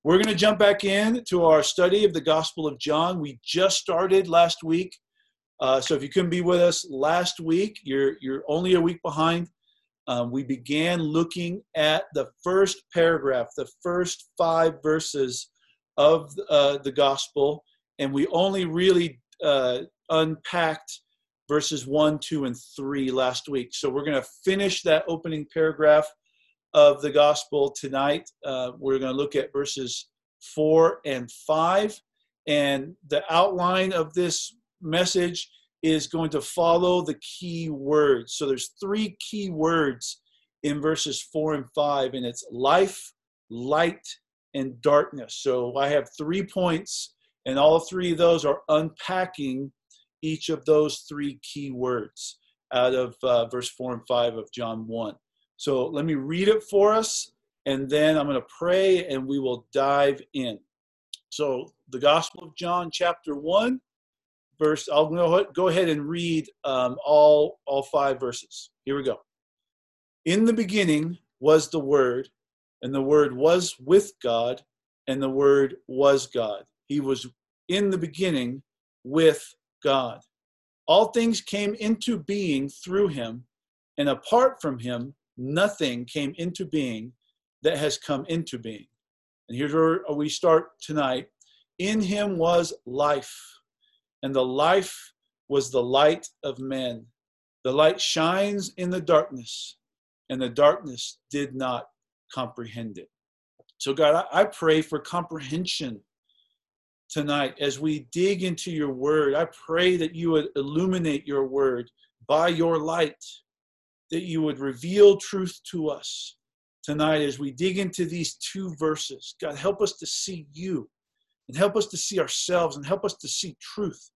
We're going to jump back in to our study of the Gospel of John. We just started last week. So if you couldn't be with us last week, you're only a week behind. We began looking at the first paragraph, the first 5 verses of the Gospel, and we only really unpacked verses 1, 2, and 3 last week. So we're going to finish that opening paragraph of the Gospel tonight. We're going to look at verses 4 and 5, and the outline of this message is going to follow the key words. So there's 3 key words in verses 4 and 5, and it's life, light, and darkness. So I have 3 points, and all 3 of those are unpacking each of those 3 key words out of verse 4 and 5 of John 1. So let me read it for us, and then I'm going to pray, and we will dive in. So the Gospel of John, chapter 1, verse. I'll go ahead and read all 5 verses. Here we go. In the beginning was the Word, and the Word was with God, and the Word was God. He was in the beginning with God. All things came into being through him, and apart from him, nothing came into being that has come into being. And here's where we start tonight. In him was life, and the life was the light of men. The light shines in the darkness, and the darkness did not comprehend it. So God, I pray for comprehension tonight as we dig into your word. I pray that you would illuminate your word by your light, that you would reveal truth to us tonight as we dig into these 2 verses. God, help us to see you, and help us to see ourselves, and help us to see truth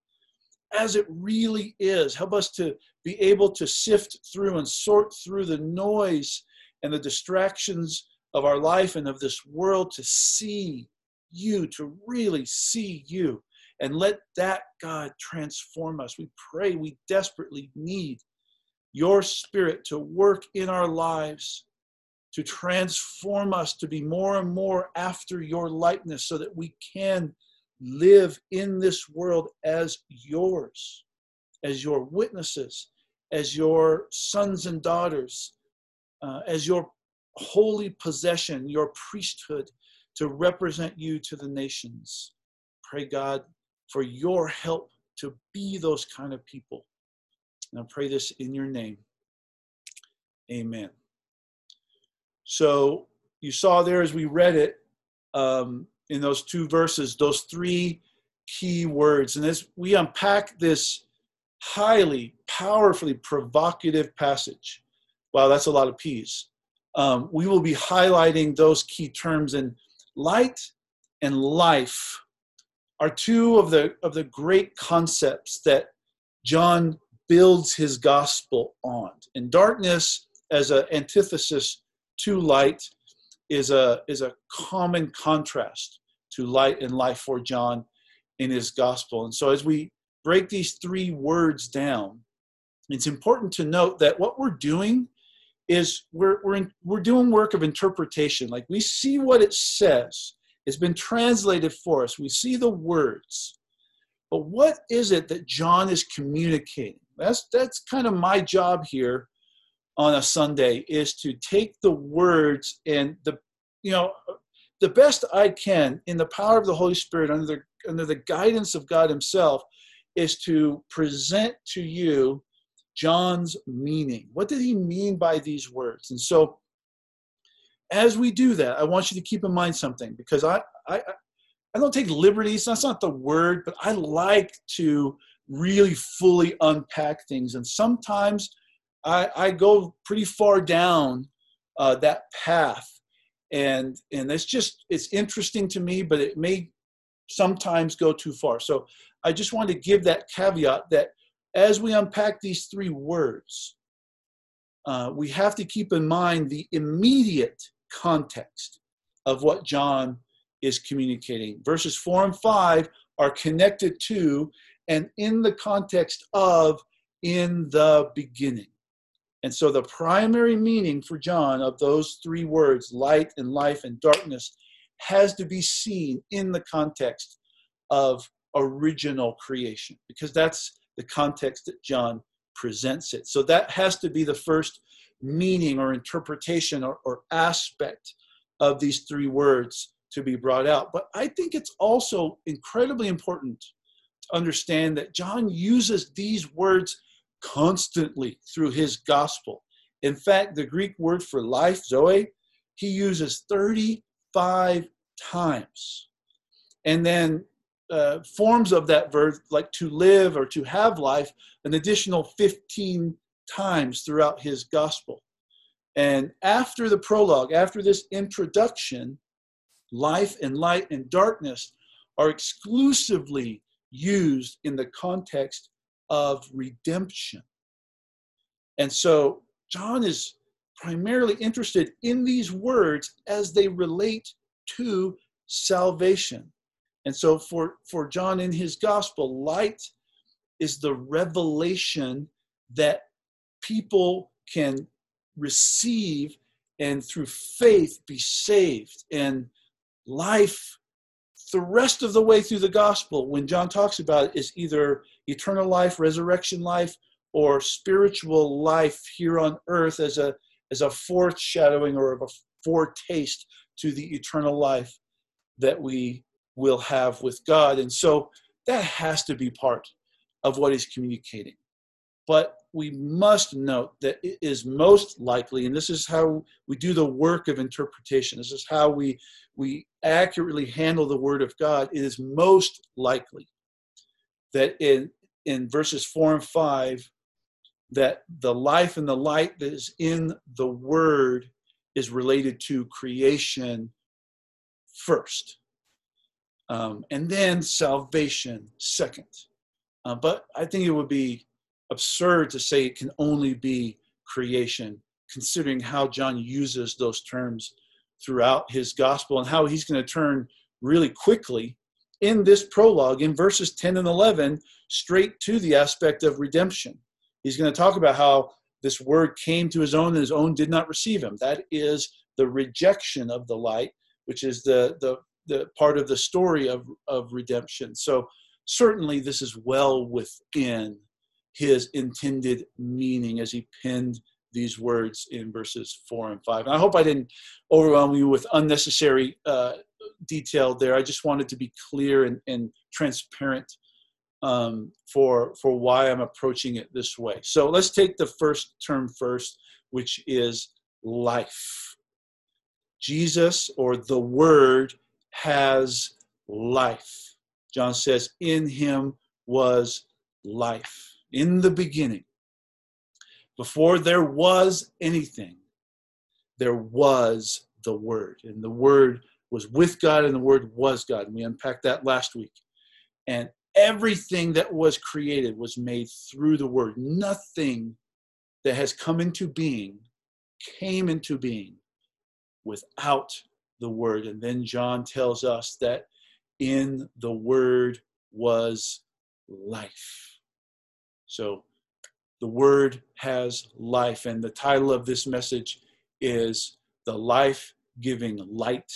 as it really is. Help us to be able to sift through and sort through the noise and the distractions of our life and of this world to see you, to really see you. And let that, God, transform us. We pray, we desperately need your Spirit to work in our lives, to transform us to be more and more after your likeness so that we can live in this world as yours, as your witnesses, as your sons and daughters, as your holy possession, your priesthood, to represent you to the nations. Pray, God, for your help to be those kind of people. And I pray this in your name. Amen. So you saw there as we read it in those 2 verses, those 3 key words. And as we unpack this highly, powerfully provocative passage, wow, that's a lot of P's. We will be highlighting those key terms. And light and life are 2 of the great concepts that John builds his gospel on. And darkness, as an antithesis to light, is a common contrast to light and life for John in his gospel. And so as we break these 3 words down, it's important to note that what we're doing is we're doing work of interpretation. Like, we see what it says. It's been translated for us. We see the words. But what is it that John is communicating? That's kind of my job here on a Sunday, is to take the words and the best I can in the power of the Holy Spirit under the guidance of God himself, is to present to you John's meaning. What did he mean by these words? And so as we do that, I want you to keep in mind something, because I don't take liberties. That's not the word, but I like to really fully unpack things. And sometimes I go pretty far down that path. And it's interesting to me, but it may sometimes go too far. So I just want to give that caveat that as we unpack these 3 words, we have to keep in mind the immediate context of what John is communicating. Verses 4 and 5 are connected to and in the context of in the beginning. And so the primary meaning for John of those 3 words, light and life and darkness, has to be seen in the context of original creation, because that's the context that John presents it. So that has to be the first meaning or interpretation or aspect of these three words to be brought out. But I think it's also incredibly important to understand that John uses these words constantly through his gospel. In fact, the Greek word for life, zoe, he uses 35 times. And then forms of that verb, like to live or to have life, an additional 15 times throughout his gospel. And after the prologue, after this introduction, life and light and darkness are exclusively used in the context of redemption. And so John is primarily interested in these words as they relate to salvation. And so for John in his gospel, light is the revelation that people can receive and through faith be saved. And life, the rest of the way through the gospel, when John talks about it, is either eternal life, resurrection life, or spiritual life here on earth as a foreshadowing or of a foretaste to the eternal life that we will have with God. And so that has to be part of what he's communicating. But we must note that it is most likely, and this is how we do the work of interpretation, this is how we accurately handle the Word of God, it is most likely that in verses 4 and 5, that the life and the light that is in the Word is related to creation first. And then salvation second. But I think it would be absurd to say it can only be creation, considering how John uses those terms throughout his gospel and how he's going to turn really quickly in this prologue in verses 10 and 11 straight to the aspect of redemption. He's going to talk about how this word came to his own and his own did not receive him. That is the rejection of the light, which is the part of the story of redemption. So certainly this is well within his intended meaning as he penned these words in verses 4 and 5. And I hope I didn't overwhelm you with unnecessary detail there. I just wanted to be clear and transparent for why I'm approaching it this way. So let's take the first term first, which is life. Jesus, or the Word, has life. John says, in him was life. In the beginning, before there was anything, there was the Word. And the Word was with God and the Word was God. And we unpacked that last week. And everything that was created was made through the Word. Nothing that has come into being came into being without the Word. And then John tells us that in the Word was life. So the Word has life, and the title of this message is The Life-Giving Light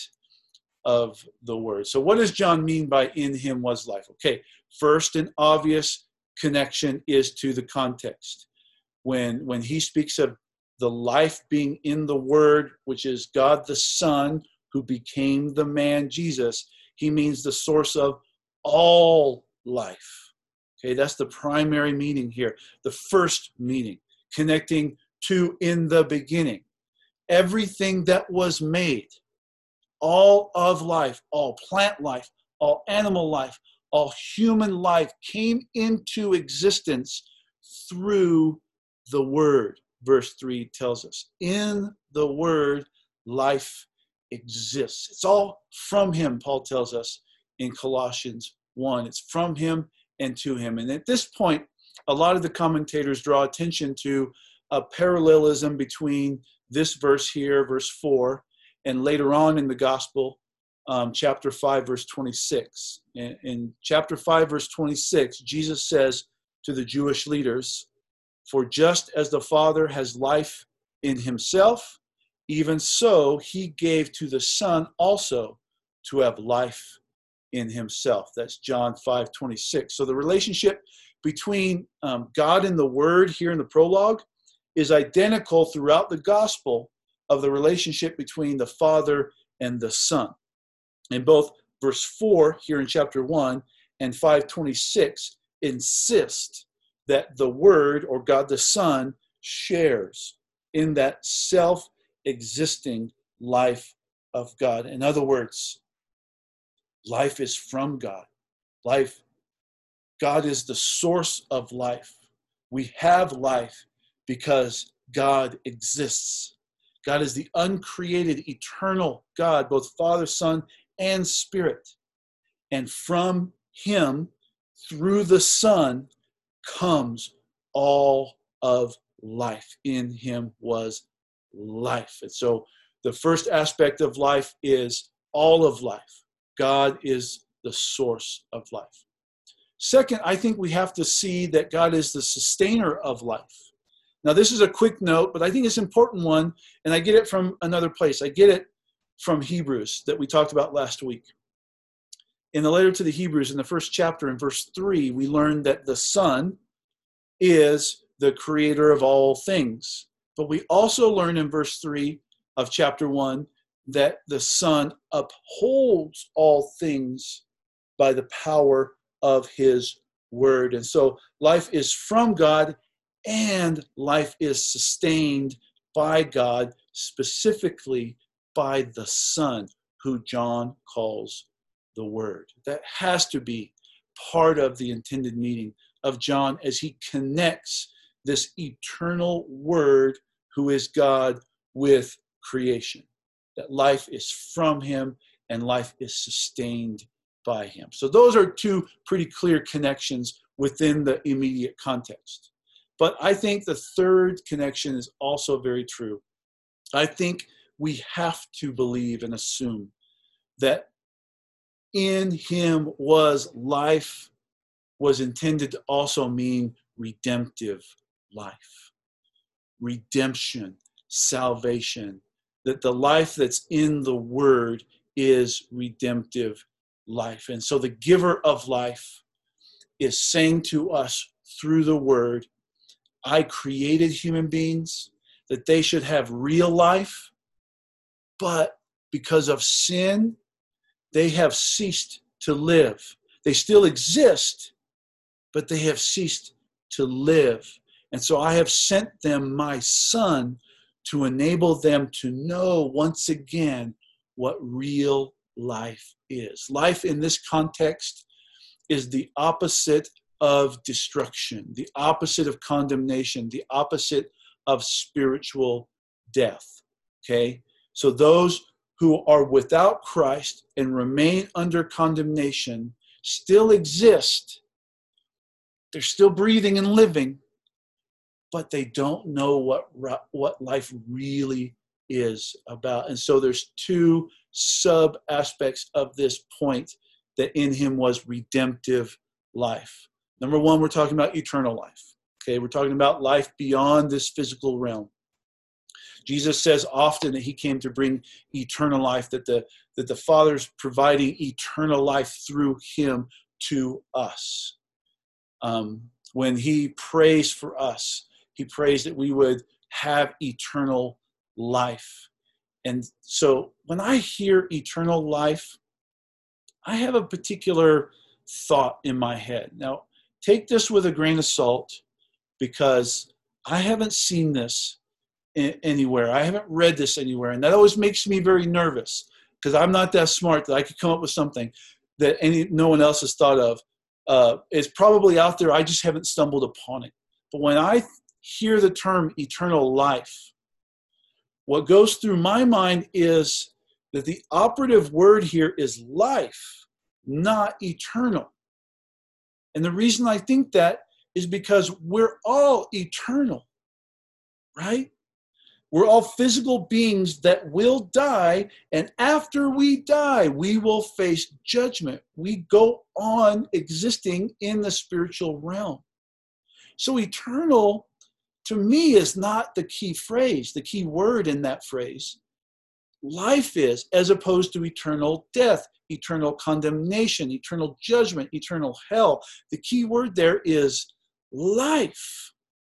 of the Word. So what does John mean by in him was life? Okay, first and obvious connection is to the context. When he speaks of the life being in the Word, which is God the Son, who became the man Jesus, he means the source of all life. Okay, that's the primary meaning here. The first meaning, connecting to in the beginning. Everything that was made, all of life, all plant life, all animal life, all human life came into existence through the Word. Verse 3 tells us, in the Word, life exists. It's all from him, Paul tells us in Colossians 1. It's from him and to him. And at this point, a lot of the commentators draw attention to a parallelism between this verse here, verse 4, and later on in the gospel, chapter 5, verse 26. In chapter 5, verse 26, Jesus says to the Jewish leaders, for just as the Father has life in himself, even so he gave to the Son also to have life in himself. That's John 5:26. So the relationship between God and the Word here in the prologue is identical throughout the gospel of the relationship between the Father and the Son. In both verse 4 here in chapter 1 and 5:26 insist that the Word, or God the Son, shares in that self-existing life of God. In other words, life is from God. God is the source of life. We have life because God exists. God is the uncreated, eternal God, both Father, Son, and Spirit. And from him, through the Son, comes all of life. In him was life. And so the first aspect of life is all of life. God is the source of life. Second, I think we have to see that God is the sustainer of life. Now, this is a quick note, but I think it's an important one, and I get it from another place. I get it from Hebrews that we talked about last week. In the letter to the Hebrews, in the first chapter, in verse 3, we learned that the Son is the creator of all things. But we also learn in verse 3 of chapter 1 that the Son upholds all things by the power of his word. And so life is from God and life is sustained by God, specifically by the Son, who John calls the Word. That has to be part of the intended meaning of John as he connects this eternal Word, who is God, with creation. That life is from him and life is sustained by him. So those are two pretty clear connections within the immediate context. But I think the third connection is also very true. I think we have to believe and assume that in him was life, was intended to also mean redemptive life. Redemption, salvation. That the life that's in the Word is redemptive life. And so the giver of life is saying to us through the Word, I created human beings that they should have real life, but because of sin, they have ceased to live. They still exist, but they have ceased to live. And so I have sent them my Son to enable them to know once again what real life is. Life in this context is the opposite of destruction, the opposite of condemnation, the opposite of spiritual death. Okay? So those who are without Christ and remain under condemnation still exist. They're still breathing and living, but they don't know what life really is about. And so there's two sub aspects of this point, that in him was redemptive life. Number one, we're talking about eternal life. Okay, we're talking about life beyond this physical realm. Jesus says often that he came to bring eternal life, that the Father's providing eternal life through him to us. When he prays for us, he prays that we would have eternal life. And so when I hear eternal life, I have a particular thought in my head. Now, take this with a grain of salt, because I haven't seen this anywhere. I haven't read this anywhere. And that always makes me very nervous, because I'm not that smart that I could come up with something that no one else has thought of. It's probably out there. I just haven't stumbled upon it. But when I hear the term eternal life, what goes through my mind is that the operative word here is life, not eternal. And the reason I think that is because we're all eternal, right? We're all physical beings that will die, and after we die, we will face judgment. We go on existing in the spiritual realm. So eternal, to me, is not the key phrase, the key word in that phrase. life is, as opposed to eternal death, eternal condemnation, eternal judgment, eternal hell. The key word there is life.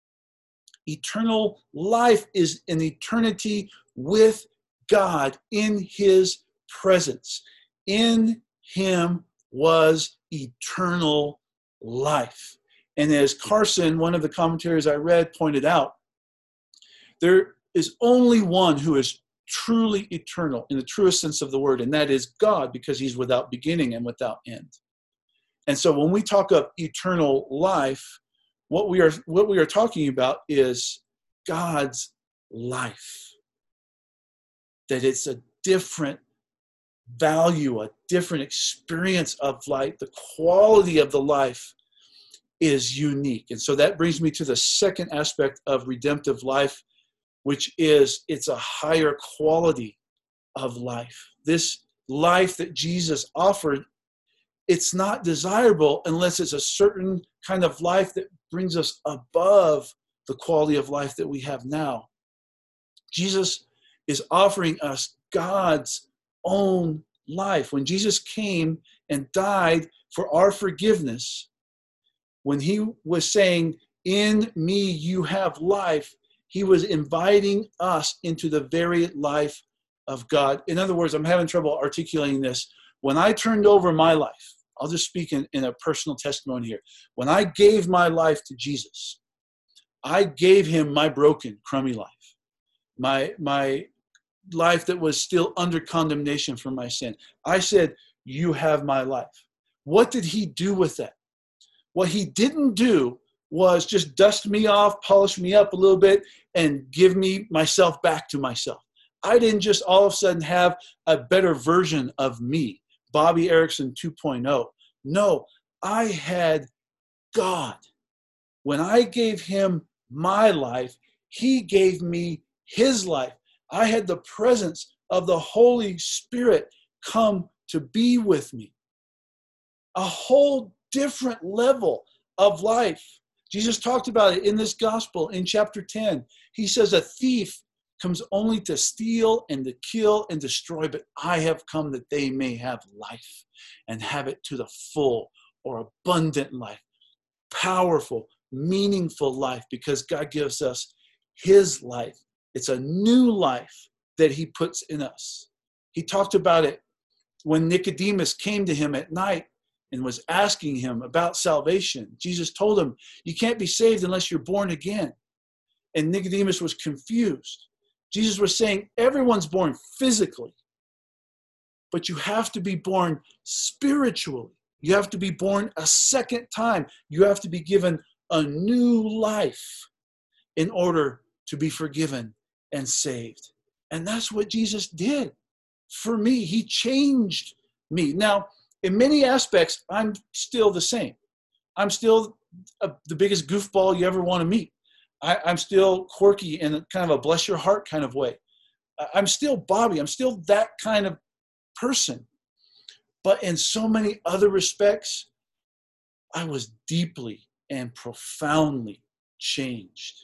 Eternal life is an eternity with God in his presence. In him was eternal life. And as Carson, one of the commentaries I read, pointed out, there is only one who is truly eternal in the truest sense of the word, and that is God, because he's without beginning and without end. And so when we talk of eternal life, what we are talking about is God's life. That it's a different value, a different experience of life. The quality of the life is unique. And so that brings me to the second aspect of redemptive life, which is it's a higher quality of life. This life that Jesus offered, it's not desirable unless it's a certain kind of life that brings us above the quality of life that we have now. Jesus is offering us God's own life. When Jesus came and died for our forgiveness, when he was saying, "In me you have life," he was inviting us into the very life of God. In other words, I'm having trouble articulating this. When I turned over my life, I'll just speak in a personal testimony here. When I gave my life to Jesus, I gave him my broken, crummy life, my life that was still under condemnation for my sin. I said, "You have my life." What did he do with that? What he didn't do was just dust me off, polish me up a little bit, and give me myself back to myself. I didn't just all of a sudden have a better version of me, Bobby Erickson 2.0. No, I had God. When I gave him my life, he gave me his life. I had the presence of the Holy Spirit come to be with me. A whole different level of life. Jesus talked about it in this gospel in chapter 10. He says, "A thief comes only to steal and to kill and destroy, but I have come that they may have life and have it to the full," or abundant life, powerful, meaningful life, because God gives us his life. It's a new life that he puts in us. He talked about it when Nicodemus came to him at night and was asking him about salvation. Jesus told him, "You can't be saved unless you're born again." And Nicodemus was confused. Jesus was saying, everyone's born physically, but you have to be born spiritually. You have to be born a second time. You have to be given a new life in order to be forgiven and saved. And that's what Jesus did for me. He changed me. Now, in many aspects, I'm still the same. I'm still the biggest goofball you ever want to meet. I'm still quirky in kind of a bless your heart kind of way. I'm still Bobby. I'm still that kind of person. But in so many other respects, I was deeply and profoundly changed.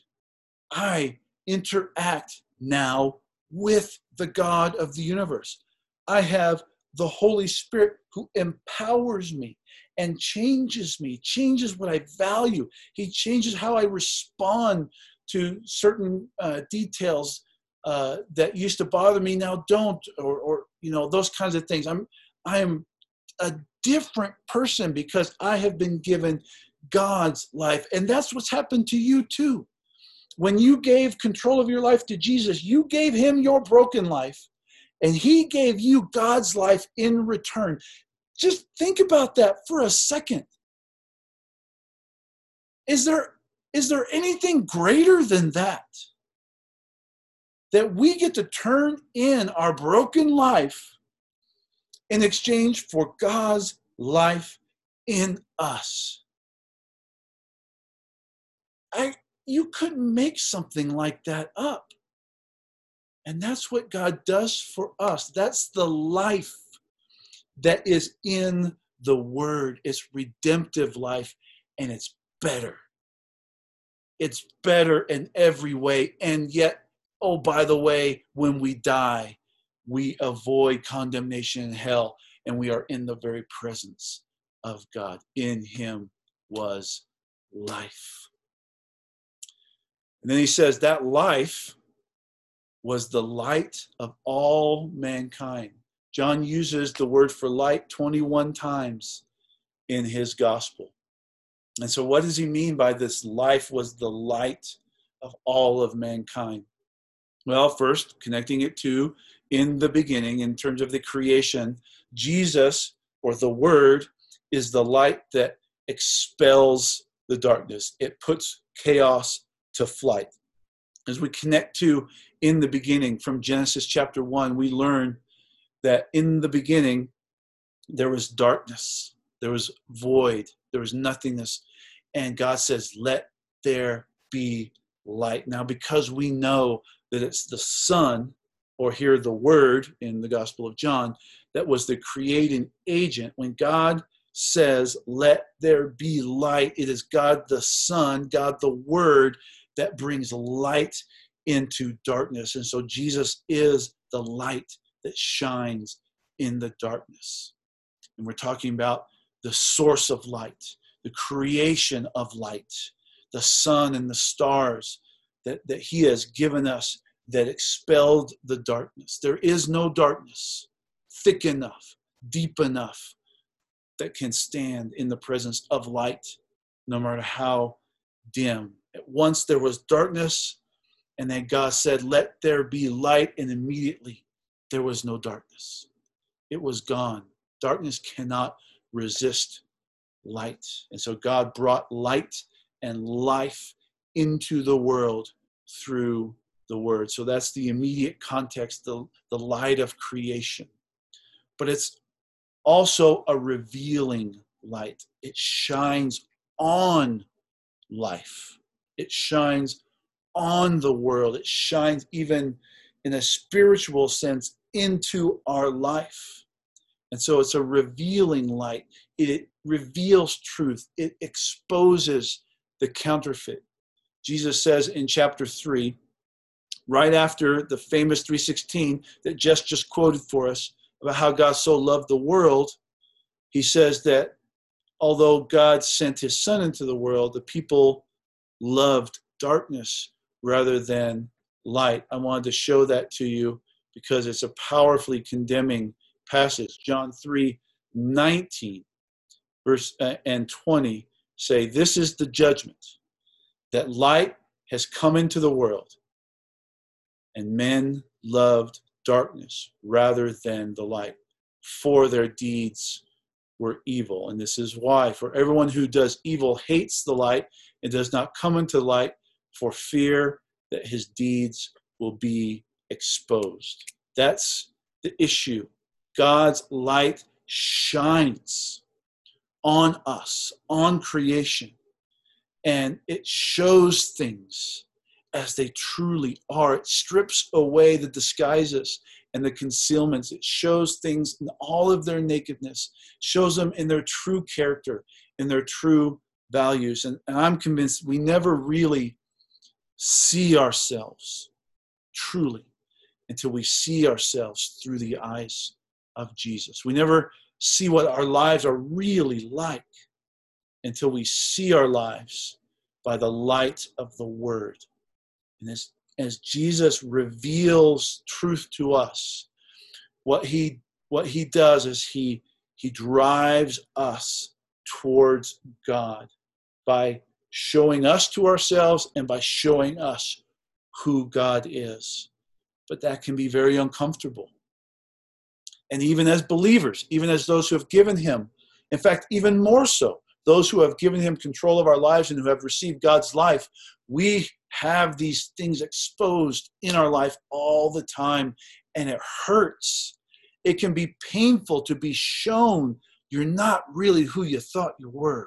I interact now with the God of the universe. I have the Holy Spirit who empowers me and changes me, changes what I value. He changes how I respond to certain details that used to bother me now don't, or those kinds of things. I am a different person because I have been given God's life. And that's what's happened to you too. When you gave control of your life to Jesus, you gave him your broken life, and he gave you God's life in return. Just think about that for a second. Is there anything greater than that? That we get to turn in our broken life in exchange for God's life in us. You couldn't make something like that up. And that's what God does for us. That's the life that is in the Word. It's redemptive life, and it's better. It's better in every way. And yet, oh, by the way, when we die, we avoid condemnation in hell, and we are in the very presence of God. In him was life. And then he says that life was the light of all mankind. John uses the word for light 21 times in his gospel. And so what does he mean by this life was the light of all of mankind? Well, first, connecting it to in the beginning, in terms of the creation, Jesus, or the Word, is the light that expels the darkness. It puts chaos to flight. As we connect to in the beginning, from Genesis chapter 1, we learn that in the beginning, there was darkness, there was void, there was nothingness. And God says, let there be light. Now, because we know that it's the Son, or here the Word in the Gospel of John, that was the creating agent, when God says, let there be light, it is God the Son, God the Word, that brings light into darkness. And so Jesus is the light that shines in the darkness. And we're talking about the source of light, the creation of light, the sun and the stars that he has given us that expelled the darkness. There is no darkness thick enough, deep enough that can stand in the presence of light, no matter how dim. At once there was darkness, and then God said, let there be light, and immediately there was no darkness. It was gone. Darkness cannot resist light. And so God brought light and life into the world through the Word. So that's the immediate context, the light of creation. But it's also a revealing light. It shines on life. It shines on the world. It shines even in a spiritual sense into our life. And so it's a revealing light. It reveals truth. It exposes the counterfeit. Jesus says in chapter 3, right after the famous 3:16 that Jess just quoted for us about how God so loved the world, he says that although God sent his Son into the world, the people loved darkness rather than light. I wanted to show that to you because it's a powerfully condemning passage. John 3:19 verse and 20 say, this is the judgment, that light has come into the world, and men loved darkness rather than the light, for their deeds were evil. And this is why, for everyone who does evil hates the light and does not come into the light, for fear that his deeds will be exposed. That's the issue. God's light shines on us, on creation, and it shows things as they truly are. It strips away the disguises and the concealments. It shows things in all of their nakedness, shows them in their true character, in their true values. And I'm convinced we never really see ourselves truly until we see ourselves through the eyes of Jesus. We never see what our lives are really like until we see our lives by the light of the Word. And as Jesus reveals truth to us, what he does is he drives us towards God by showing us to ourselves and by showing us who God is. But that can be very uncomfortable. And even as believers, even as those who have given him, in fact, even more so, those who have given him control of our lives and who have received God's life, we have these things exposed in our life all the time, and it hurts. It can be painful to be shown you're not really who you thought you were.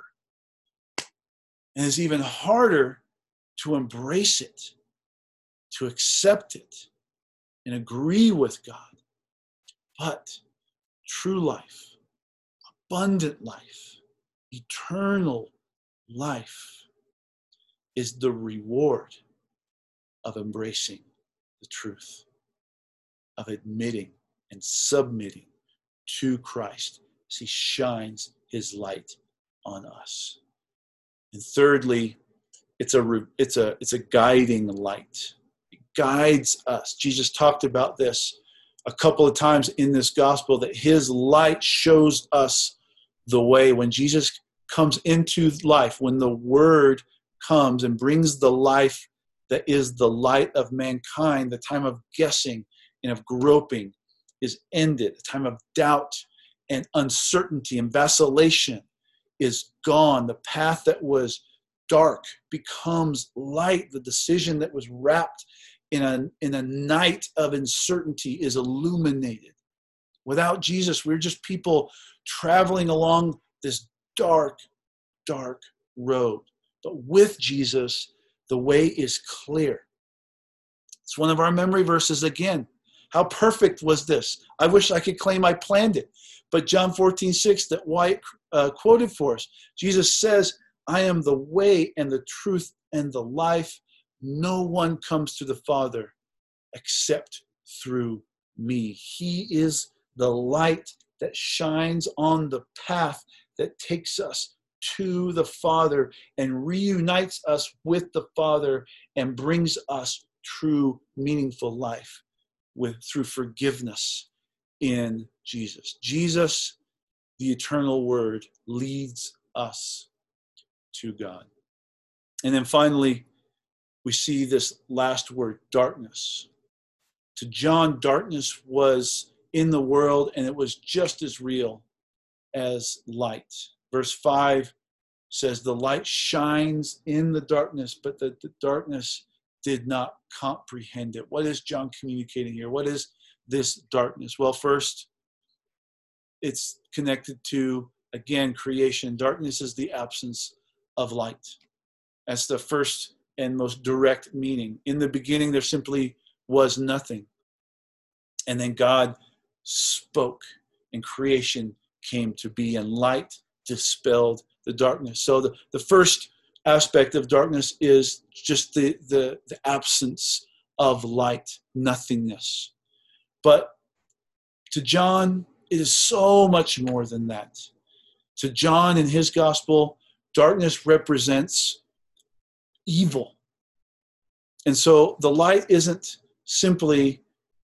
And it's even harder to embrace it, to accept it, and agree with God. But true life, abundant life, eternal life is the reward of embracing the truth, of admitting and submitting to Christ as he shines his light on us. And thirdly, it's a guiding light. It guides us. Jesus talked about this a couple of times in this gospel, that his light shows us the way. When Jesus comes into life, when the word comes and brings the life that is the light of mankind, the time of guessing and of groping is ended. The time of doubt and uncertainty and vacillation is gone. The path that was dark becomes light. The decision that was wrapped in a night of uncertainty is illuminated. Without Jesus, we're just people traveling along this dark, dark road. But with Jesus, the way is clear. It's one of our memory verses again. How perfect was this? I wish I could claim I planned it. But John 14:6 that Wyatt quoted for us, Jesus says, I am the way and the truth and the life. No one comes to the Father except through me. He is the light that shines on the path that takes us to the Father and reunites us with the Father and brings us true, meaningful life through forgiveness in Jesus. Jesus, the eternal Word, leads us to God. And then finally, we see this last word, darkness. To John, darkness was in the world, and it was just as real as light. Verse 5 says, the light shines in the darkness, but the darkness did not comprehend it. What is John communicating here? What is this darkness? Well, first, it's connected to, again, creation. Darkness is the absence of light. That's the first and most direct meaning. In the beginning, there simply was nothing. And then God spoke, and creation came to be, and light dispelled the darkness. So the first aspect of darkness is just the absence of light, nothingness. But to John, it is so much more than that. To John in his gospel, darkness represents evil. And so the light isn't simply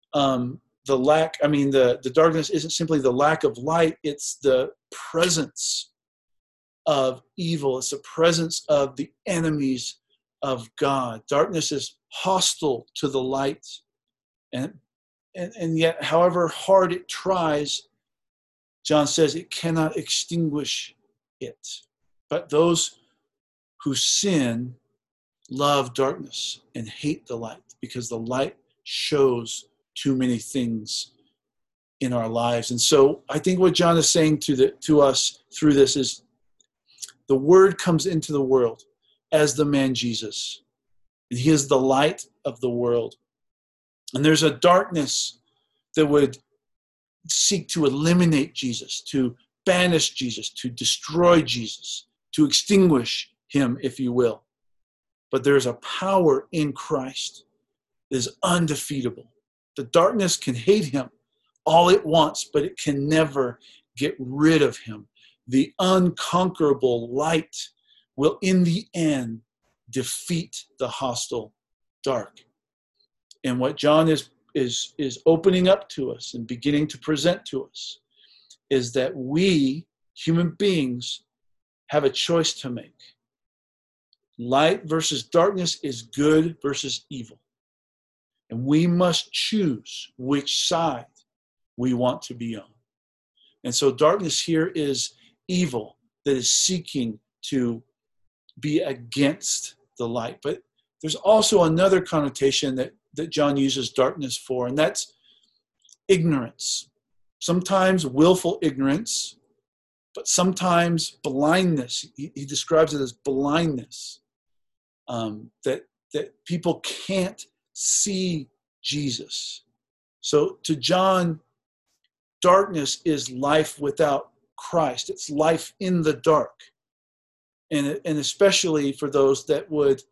the darkness isn't simply the lack of light, it's the presence of evil. It's the presence of the enemies of God. Darkness is hostile to the light. And yet, however hard it tries, John says it cannot extinguish it. But those who sin love darkness and hate the light, because the light shows too many things in our lives. And so I think what John is saying to us through this is the Word comes into the world as the man Jesus. And he is the light of the world. And there's a darkness that would seek to eliminate Jesus, to banish Jesus, to destroy Jesus, to extinguish him, if you will. But there's a power in Christ that is undefeatable. The darkness can hate him all it wants, but it can never get rid of him. The unconquerable light will, in the end, defeat the hostile dark. And what John is opening up to us and beginning to present to us is that we, human beings, have a choice to make. Light versus darkness is good versus evil. And we must choose which side we want to be on. And so darkness here is evil that is seeking to be against the light. But there's also another connotation that John uses darkness for, and that's ignorance. Sometimes willful ignorance, but sometimes blindness. He describes it as blindness, that people can't see Jesus. So to John, darkness is life without Christ. It's life in the dark. And especially for those that would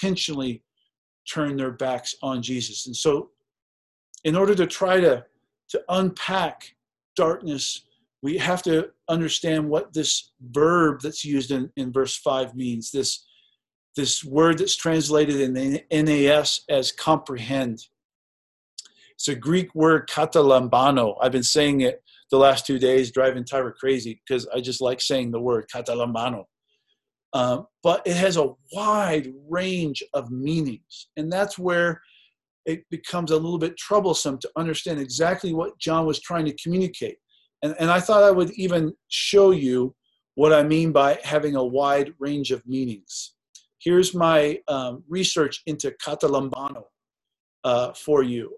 intentionally turn their backs on Jesus. And so in order to try to to unpack darkness, we have to understand what this verb that's used in verse 5 means. This word that's translated in the NAS as comprehend. It's a Greek word, katalambano. I've been saying it the last 2 days, driving Tyra crazy, because I just like saying the word katalambano. But it has a wide range of meanings. And that's where it becomes a little bit troublesome to understand exactly what John was trying to communicate. And I thought I would even show you what I mean by having a wide range of meanings. Here's my research into katalambano for you.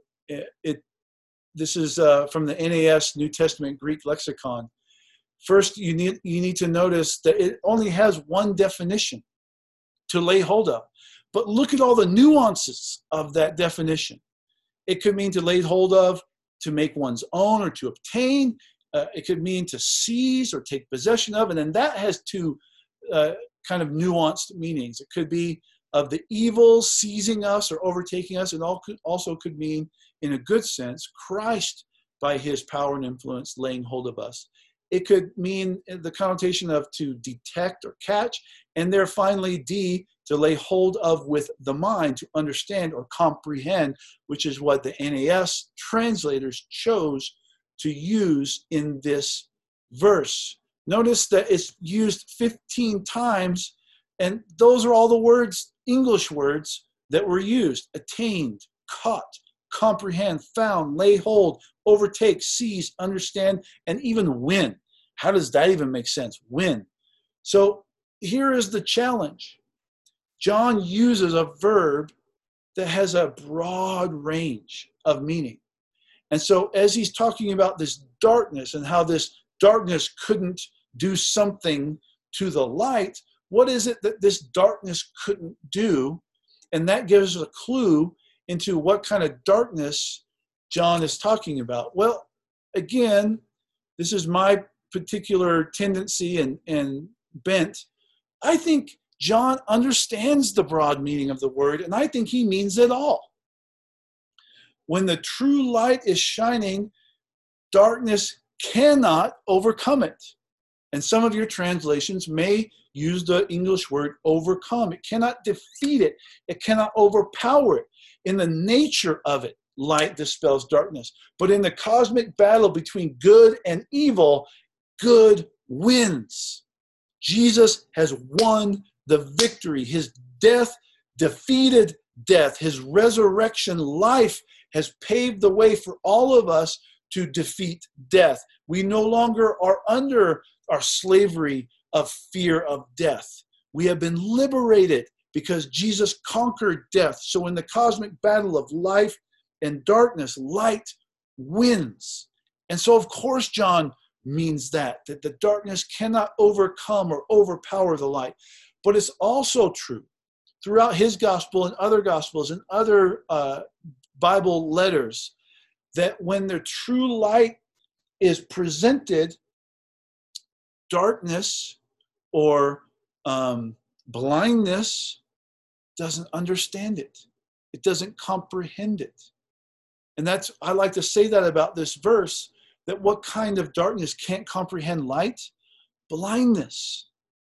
This is from the NAS New Testament Greek Lexicon. First, you need to notice that it only has one definition to lay hold of. But look at all the nuances of that definition. It could mean to lay hold of, to make one's own, or to obtain. It could mean to seize or take possession of. And then that has two kind of nuanced meanings. It could be of the evil seizing us or overtaking us. It also could mean, in a good sense, Christ, by his power and influence, laying hold of us. It could mean the connotation of to detect or catch. And there finally, D, to lay hold of with the mind, to understand or comprehend, which is what the NAS translators chose to use in this verse. Notice that it's used 15 times, and those are all the words, English words, that were used: attained, caught, comprehend, found, lay hold, overtake, seize, understand, and even win. How does that even make sense? Win. So here is the challenge. John uses a verb that has a broad range of meaning. And so as he's talking about this darkness and how this darkness couldn't do something to the light, what is it that this darkness couldn't do? And that gives us a clue into what kind of darkness John is talking about. Well, again, this is my particular tendency and bent. I think John understands the broad meaning of the word, and I think he means it all. When the true light is shining, darkness cannot overcome it. And some of your translations may use the English word overcome. It cannot defeat it. It cannot overpower it. In the nature of it, light dispels darkness. But in the cosmic battle between good and evil, good wins. Jesus has won the victory. His death defeated death. His resurrection life has paved the way for all of us to defeat death. We no longer are under our slavery of fear of death. We have been liberated because Jesus conquered death. So in the cosmic battle of life and darkness, light wins. And so, of course, John means that the darkness cannot overcome or overpower the light. But it's also true throughout his gospel and other gospels and other Bible letters that when the true light is presented, darkness or blindness doesn't understand it. It doesn't comprehend it. And I like to say that about this verse, that what kind of darkness can't comprehend light? Blindness.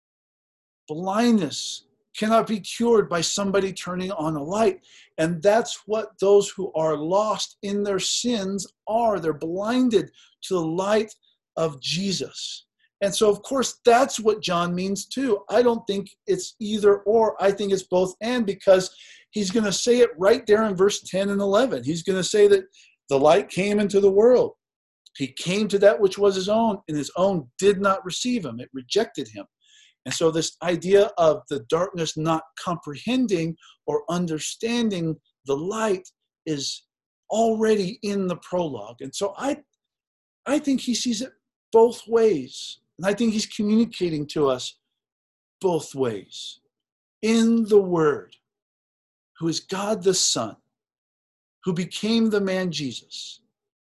Blindness cannot be cured by somebody turning on a light. And that's what those who are lost in their sins are. They're blinded to the light of Jesus. And so, of course, that's what John means too. I don't think it's either or. I think it's both and, because he's going to say it right there in verse 10 and 11. He's going to say that the light came into the world. He came to that which was his own, and his own did not receive him. It rejected him. And so this idea of the darkness not comprehending or understanding the light is already in the prologue. And so I think he sees it both ways. And I think he's communicating to us both ways. In the Word, who is God the Son, who became the man Jesus,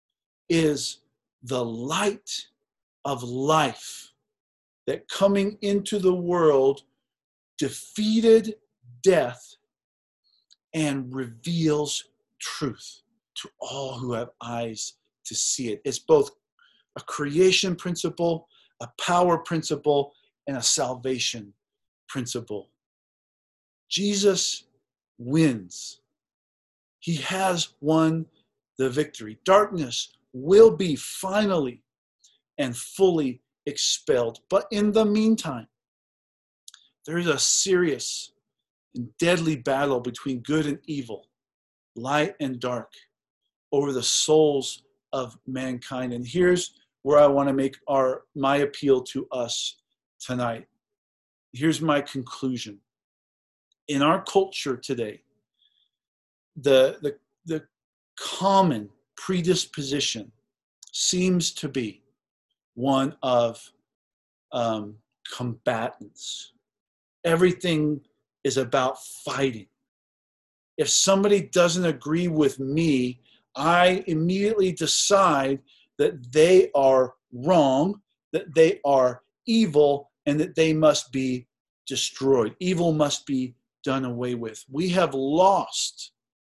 is the light of life that coming into the world defeated death and reveals truth to all who have eyes to see it. It's both a creation principle, a power principle, and a salvation principle. Jesus wins. He has won the victory. Darkness will be finally and fully expelled. But in the meantime, there is a serious and deadly battle between good and evil, light and dark, over the souls of mankind. And here's where I want to make my appeal to us tonight. Here's my conclusion. In our culture today, the common predisposition seems to be one of combatants. Everything is about fighting. If somebody doesn't agree with me, I immediately decide that they are wrong, that they are evil, and that they must be destroyed. Evil must be done away with. We have lost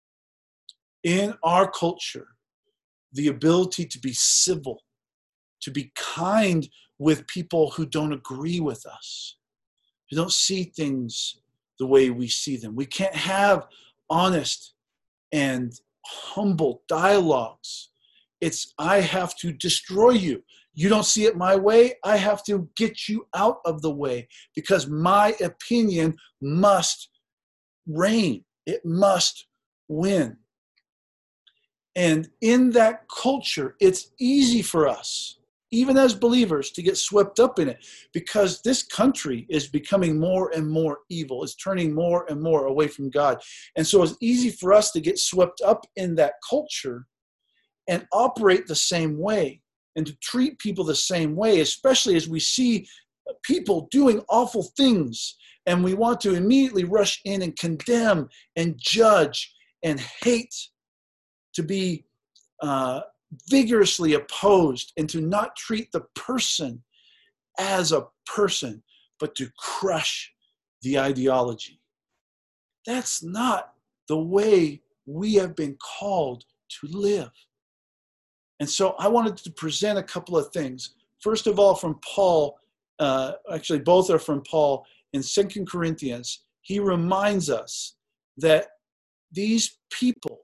in our culture the ability to be civil, to be kind with people who don't agree with us, who don't see things the way we see them. We can't have honest and humble dialogues. It's, I have to destroy you. You don't see it my way. I have to get you out of the way because my opinion must reign. It must win. And in that culture, it's easy for us, even as believers, to get swept up in it because this country is becoming more and more evil. It's turning more and more away from God. And so it's easy for us to get swept up in that culture and operate the same way and to treat people the same way, especially as we see people doing awful things and we want to immediately rush in and condemn and judge and hate, to be vigorously opposed and to not treat the person as a person, but to crush the ideology. That's not the way we have been called to live. And so I wanted to present a couple of things. First of all, from Paul, actually both are from Paul in 2 Corinthians. He reminds us that these people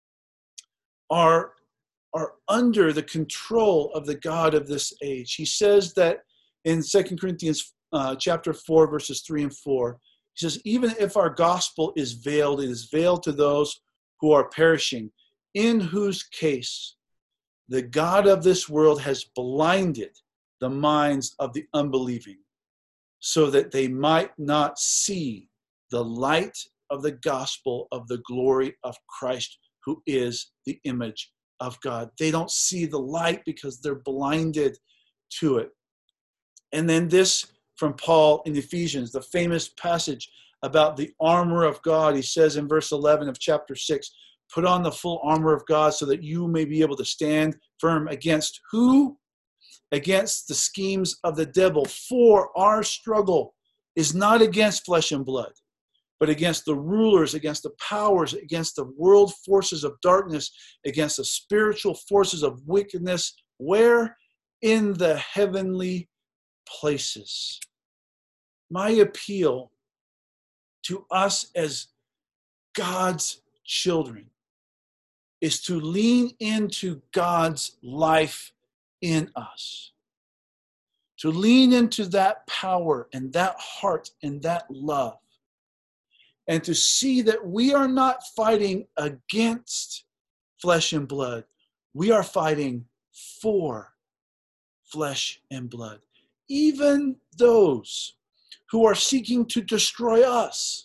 are under the control of the God of this age. He says that in 2 Corinthians chapter 4, verses 3 and 4, he says, even if our gospel is veiled, it is veiled to those who are perishing, in whose case the God of this world has blinded the minds of the unbelieving, so that they might not see the light of the gospel of the glory of Christ, who is the image of God. They don't see the light because they're blinded to it. And then this from Paul in Ephesians, the famous passage about the armor of God. He says in verse 11 of chapter 6, put on the full armor of God so that you may be able to stand firm against who? Against the schemes of the devil. For our struggle is not against flesh and blood, but against the rulers, against the powers, against the world forces of darkness, against the spiritual forces of wickedness, where? In the heavenly places. My appeal to us as God's children is to lean into God's life in us, to lean into that power and that heart and that love, and to see that we are not fighting against flesh and blood. We are fighting for flesh and blood. Even those who are seeking to destroy us.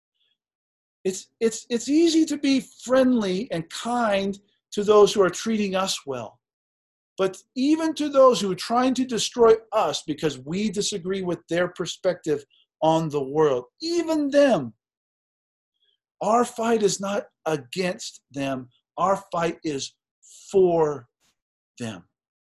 It's easy to be friendly and kind to those who are treating us well. But even to those who are trying to destroy us because we disagree with their perspective on the world, even them, our fight is not against them. Our fight is for them.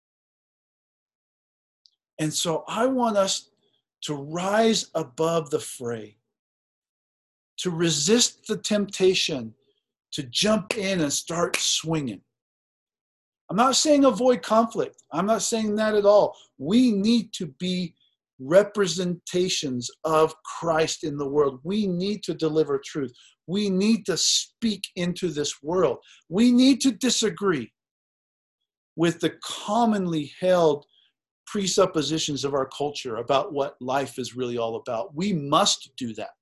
And so I want us to rise above the fray, to resist the temptation to jump in and start swinging, I'm not saying avoid conflict. I'm not saying that at all. We need to be representations of Christ in the world. We need to deliver truth. We need to speak into this world. We need to disagree with the commonly held presuppositions of our culture about what life is really all about. We must do that.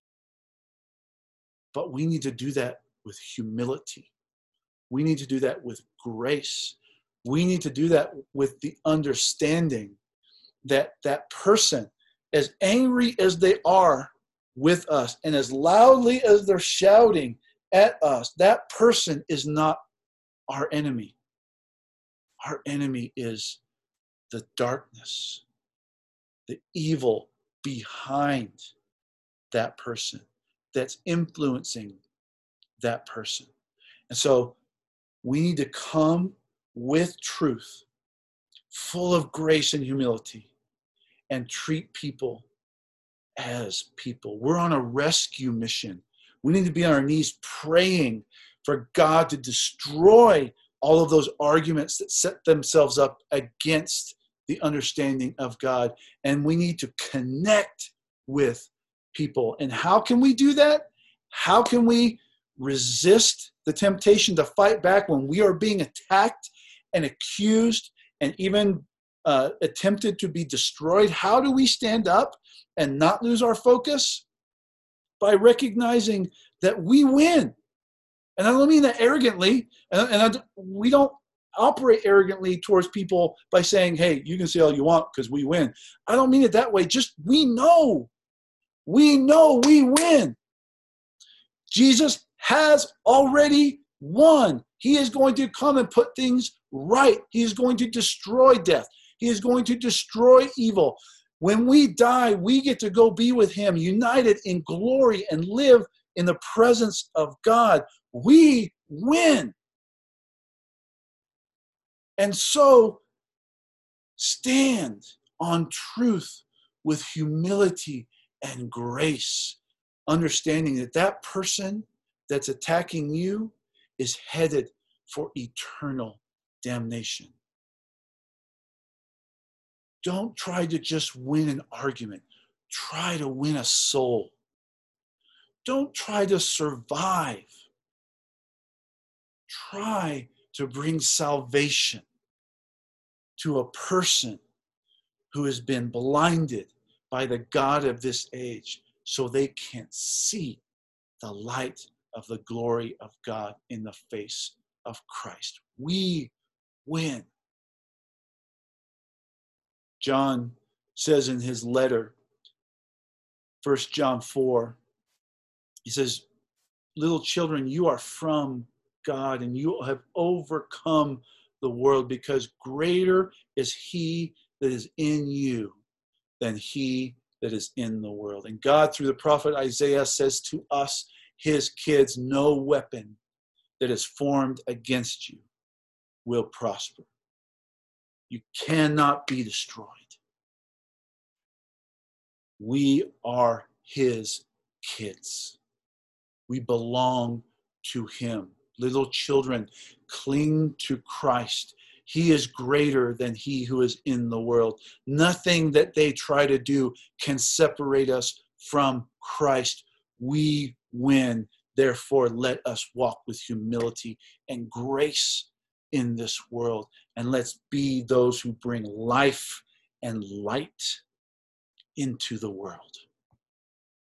But we need to do that with humility. We need to do that with grace. We need to do that with the understanding that that person, as angry as they are with us and as loudly as they're shouting at us, that person is not our enemy. Our enemy is the darkness, the evil behind that person that's influencing that person. And so we need to come with truth, full of grace and humility, and treat people as people. We're on a rescue mission. We need to be on our knees praying for God to destroy all of those arguments that set themselves up against the understanding of God. And we need to connect with people. And how can we do that? How can we resist the temptation to fight back when we are being attacked and accused and even attempted to be destroyed? How do we stand up and not lose our focus? By recognizing that we win. And I don't mean that arrogantly. We don't operate arrogantly towards people by saying, hey, you can say all you want because we win. I don't mean it that way. Just we know we win. Jesus has already won. He is going to come and put things right. He is going to destroy death. He is going to destroy evil. When we die, we get to go be with him, united in glory and live in the presence of God. We win. And so stand on truth with humility and grace, understanding that that person that's attacking you is headed for eternal damnation. Don't try to just win an argument. Try to win a soul. Don't try to survive. Try to bring salvation to a person who has been blinded by the God of this age so they can't see the light of the glory of God in the face of Christ. We win. John says in his letter, 1 John 4, he says, little children, you are from God and you have overcome the world because greater is he that is in you than he that is in the world. And God, through the prophet Isaiah, says to us, his kids, no weapon that is formed against you will prosper. You cannot be destroyed. We are his kids. We belong to him. Little children, cling to Christ. He is greater than he who is in the world. Nothing that they try to do can separate us from Christ. We win. Therefore, let us walk with humility and grace in this world. And let's be those who bring life and light into the world.